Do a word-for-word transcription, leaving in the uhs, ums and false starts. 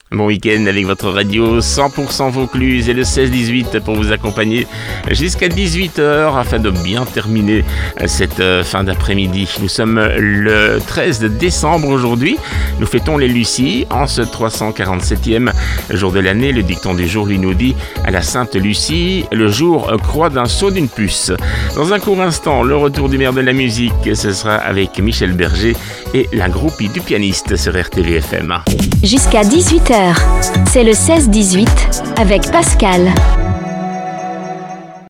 Bon week-end avec votre radio cent pour cent Vaucluse et le seize dix-huit pour vous accompagner jusqu'à dix-huit heures afin de bien terminer cette fin d'après-midi. Nous sommes le treize décembre aujourd'hui. Nous fêtons les Lucies en ce trois cent quarante-septième jour de l'année. Le dicton du jour lui nous dit à la Sainte Lucie, le jour croît d'un saut d'une puce. Dans un court instant, le retour du maire de la musique, ce sera avec Michel Berger et la groupie du pianiste sur R T V F M. Jusqu'à dix-huit heures, c'est le seize dix-huit avec Pascal.